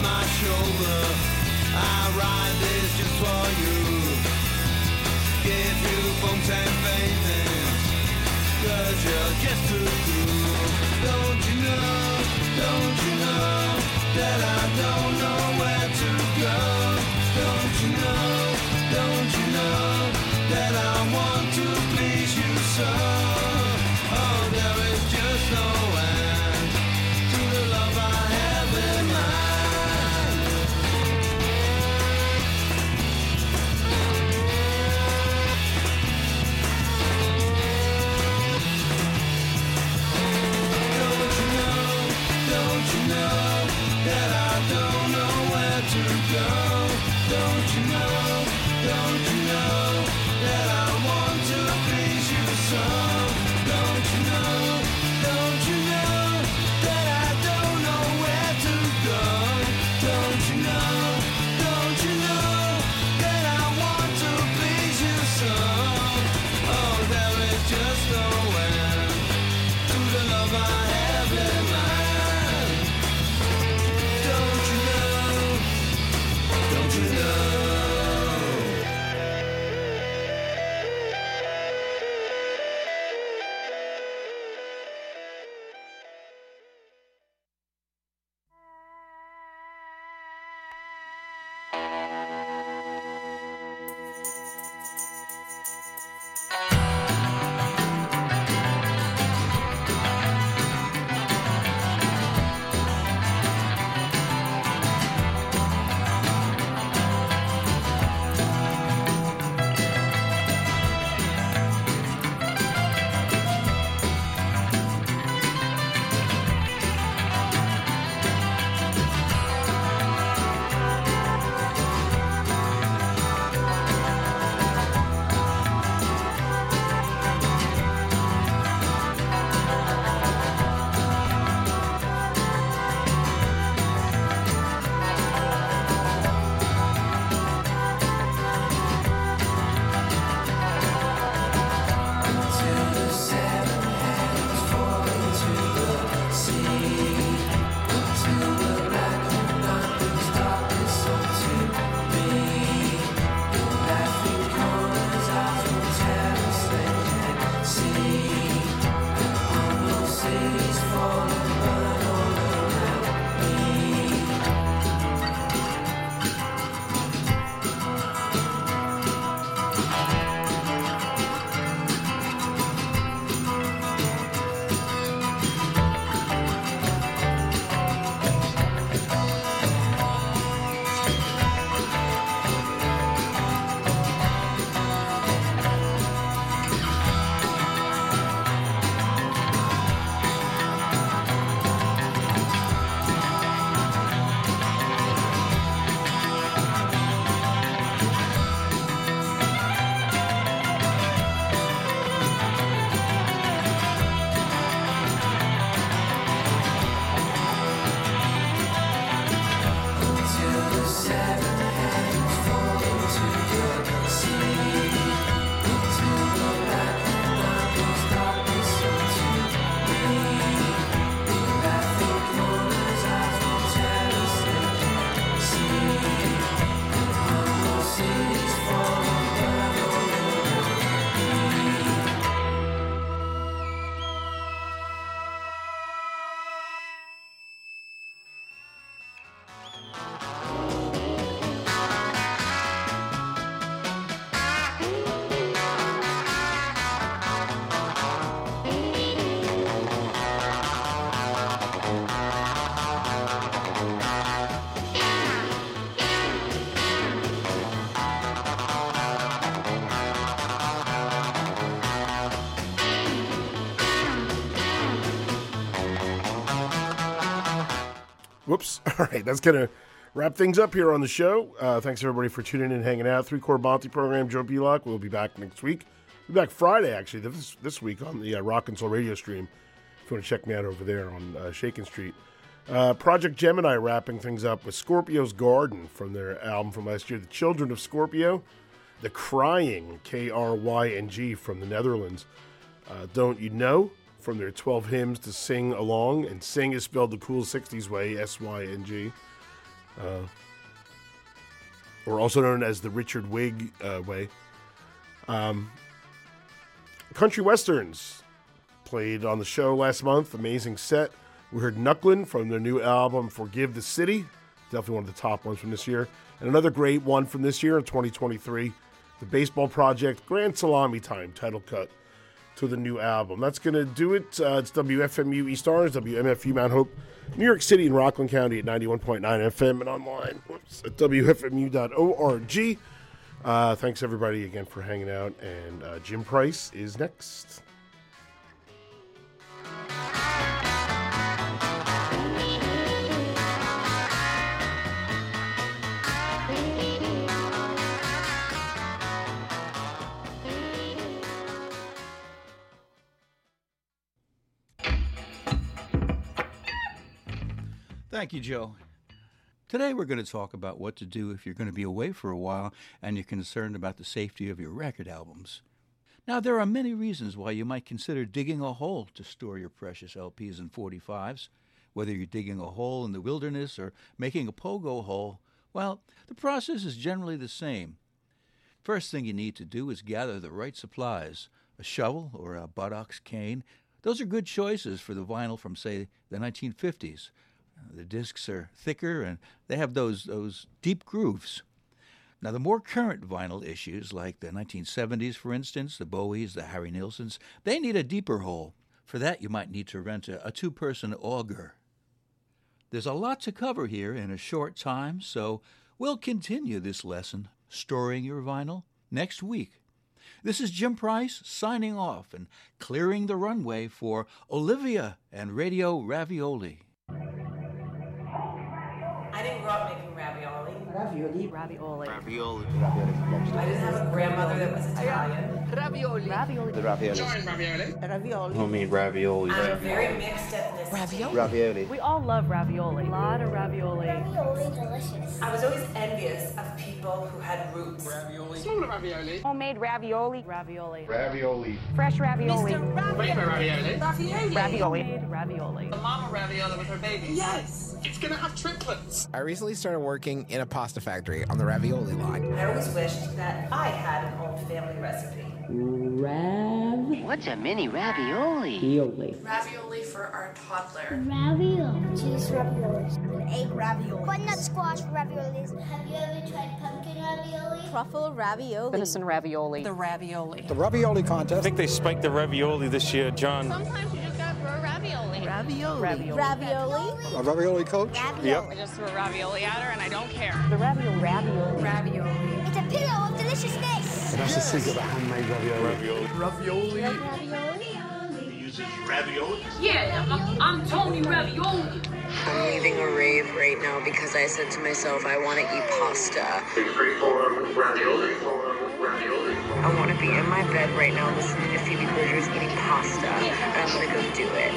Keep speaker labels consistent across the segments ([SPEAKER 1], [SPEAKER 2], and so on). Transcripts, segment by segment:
[SPEAKER 1] my shoulder. I ride this just for you. Give you bumps and faintness, 'cause you're just too cool. Don't you know that I don't know where to go? Don't you know that I want to please you so? Oh, there is just no end to the love I have in mind. Don't you know that I don't know where to go? Don't you know that I want to please you so? Don't you know that I don't know where to go? Don't you know that I want to please you so? Oh, there is just no end to the love I have in mind. Don't you know? Don't you know?
[SPEAKER 2] Whoops. All right, that's going to wrap things up here on the show. Thanks, everybody, for tuning in and hanging out. Three-Core Monty program, Joe Belock. We'll be back next week. We'll be back Friday, actually, this week on the Rock and Soul radio stream. If you want to check me out over there on Shakin' Street. Project Gemini wrapping things up with Scorpio's Garden from their album from last year, The Children of Scorpio. The Crying, K-R-Y-N-G, from the Netherlands. Don't You Know, from their 12 hymns to sing along. And sing is spelled the cool 60s way, S-Y-N-G. or also known as the Richard Wig way. Country Westerns played on the show last month. Amazing set. We heard Knucklin' from their new album, Forgive the City. Definitely one of the top ones from this year. And another great one from this year in 2023, The Baseball Project, Grand Salami Time, title cut to the new album. That's going to do it. It's WFMU East Orange, WMFU Mount Hope, New York City and Rockland County at 91.9 FM and online at WFMU.org. Thanks, everybody, again for hanging out. And Jim Price is next.
[SPEAKER 3] Thank you, Joe. Today we're going to talk about what to do if you're going to be away for a while and you're concerned about the safety of your record albums. Now, there are many reasons why you might consider digging a hole to store your precious LPs and 45s. Whether you're digging a hole in the wilderness or making a pogo hole, well, the process is generally the same. First thing you need to do is gather the right supplies. A shovel or a buttocks cane. Those are good choices for the vinyl from, say, the 1950s. The discs are thicker and they have those deep grooves. Now, the more current vinyl issues, like the 1970s, for instance, the Bowies, the Harry Nilssons, they need a deeper hole. For that, you might need to rent a two-person auger. There's a lot to cover here in a short time, so we'll continue this lesson, storing your vinyl, next week. This is Jim Price signing off and clearing the runway for Olivia and Radio Ravioli.
[SPEAKER 4] I didn't grow up making ravioli.
[SPEAKER 5] Ravioli.
[SPEAKER 6] Ravioli.
[SPEAKER 5] Ravioli.
[SPEAKER 4] I didn't have a grandmother that was Italian.
[SPEAKER 6] Ravioli.
[SPEAKER 5] Ravioli.
[SPEAKER 6] The ravioli.
[SPEAKER 5] Ravioli.
[SPEAKER 6] Homemade ravioli.
[SPEAKER 4] I'm a very mixed ethnicity.
[SPEAKER 5] Ravioli.
[SPEAKER 6] Ravioli.
[SPEAKER 7] We all love ravioli. A lot of ravioli.
[SPEAKER 8] Ravioli delicious.
[SPEAKER 4] I was always envious of people who had roots.
[SPEAKER 6] Ravioli.
[SPEAKER 7] Homemade ravioli. Ravioli.
[SPEAKER 6] Ravioli.
[SPEAKER 7] Fresh ravioli.
[SPEAKER 6] Ravioli.
[SPEAKER 7] Ravioli. Made ravioli.
[SPEAKER 4] The mama ravioli with her baby.
[SPEAKER 9] Yes! It's gonna have triplets!
[SPEAKER 10] I recently started working in a pasta factory on the ravioli line.
[SPEAKER 4] I always wished that I had an old family recipe.
[SPEAKER 11] What's a mini ravioli?
[SPEAKER 9] Ravioli for our toddler.
[SPEAKER 8] Ravioli. Cheese raviolis. An egg ravioli. Butternut squash raviolis. Have you ever tried pumpkin ravioli?
[SPEAKER 5] Truffle ravioli.
[SPEAKER 7] Venison ravioli.
[SPEAKER 5] The ravioli.
[SPEAKER 10] The ravioli contest.
[SPEAKER 12] I think they spiked the ravioli this year, John.
[SPEAKER 13] Sometimes you just gotta throw ravioli.
[SPEAKER 5] Ravioli.
[SPEAKER 7] Ravioli.
[SPEAKER 8] Ravioli.
[SPEAKER 10] A ravioli coach?
[SPEAKER 12] Yep.
[SPEAKER 13] I just threw ravioli at her and I don't care.
[SPEAKER 7] The ravioli.
[SPEAKER 5] Ravioli.
[SPEAKER 8] Ravioli. It's a pillow of deliciousness.
[SPEAKER 10] And that's the secret of handmade ravioli.
[SPEAKER 12] Ravioli.
[SPEAKER 8] Ravioli.
[SPEAKER 12] He uses ravioli.
[SPEAKER 13] Yeah, I'm Tony Ravioli.
[SPEAKER 4] I'm leaving a rave right now because I said to myself, I want to eat pasta. I want to be in my bed right now listening to Phoebe Bridgers eating pasta, and I'm going to go do it.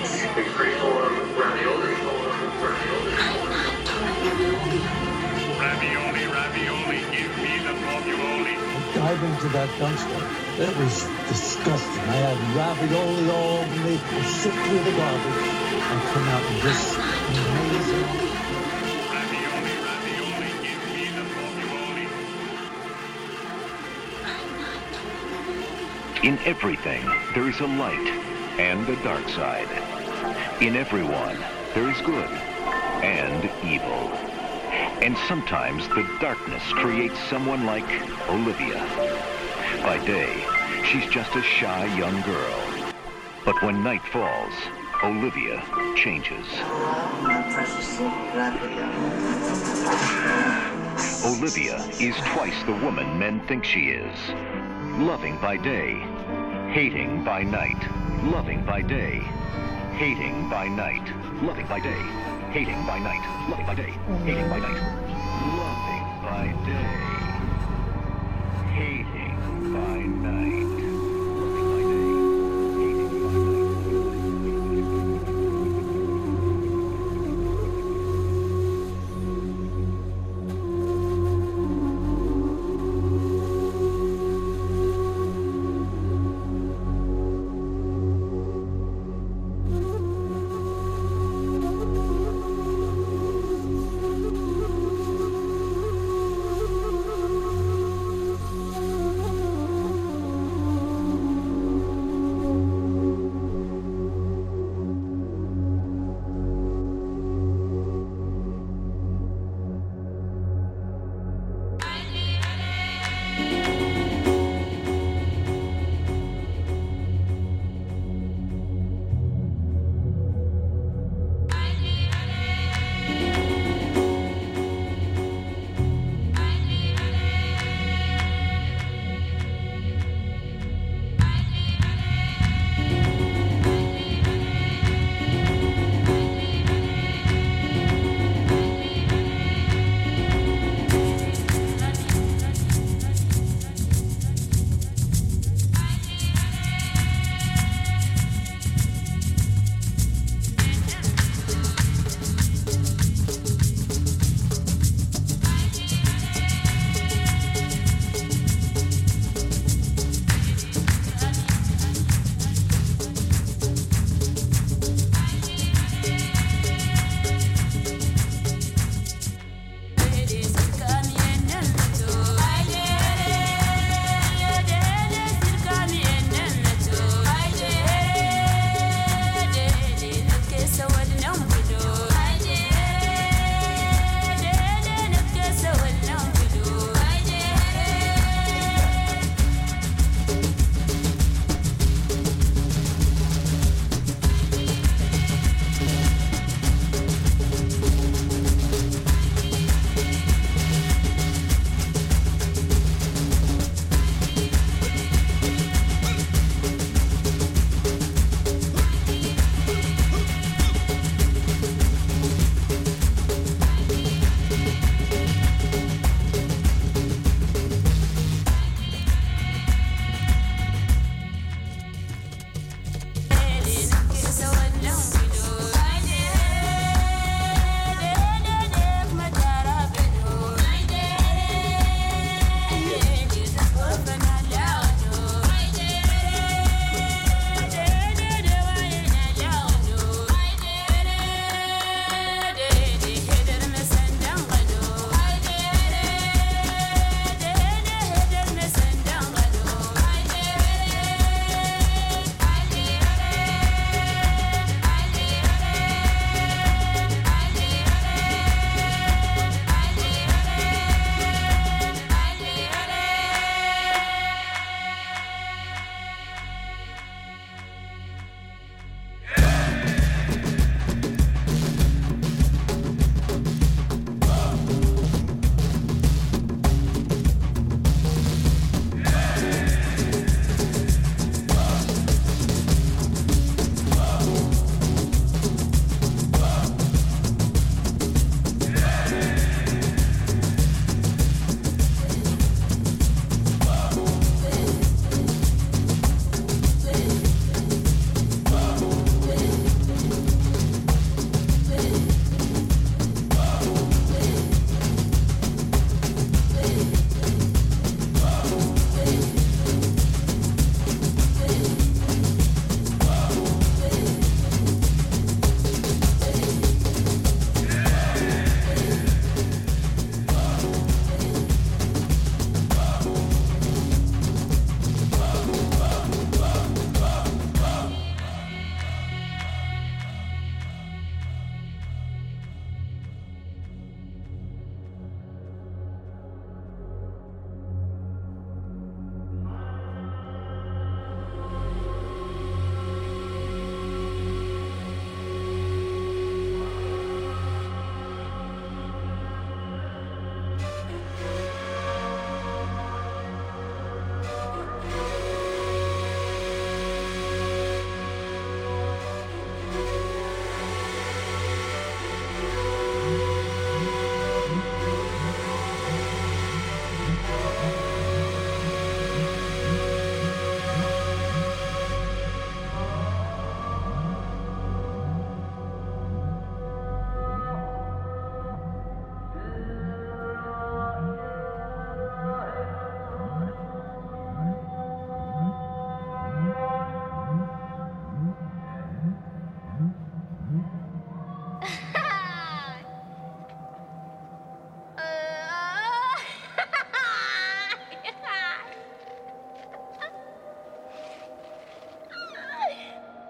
[SPEAKER 12] Ravioli, give me the ravioli.
[SPEAKER 14] Dive into that dumpster. It was disgusting. I had ravioli all over me. I sift through the garbage and come out with this amazing.
[SPEAKER 12] Ravioli, give me the ravioli.
[SPEAKER 15] In everything, there is a light and a dark side. In everyone, there is good and evil. And sometimes the darkness creates someone like Olivia. By day, she's just a shy young girl. But when night falls, Olivia changes. Olivia is twice the woman men think she is. Loving by day, hating by night. Loving by day, hating by night. Loving by day, hating by night. Loving by day, hating by night. Loving by day.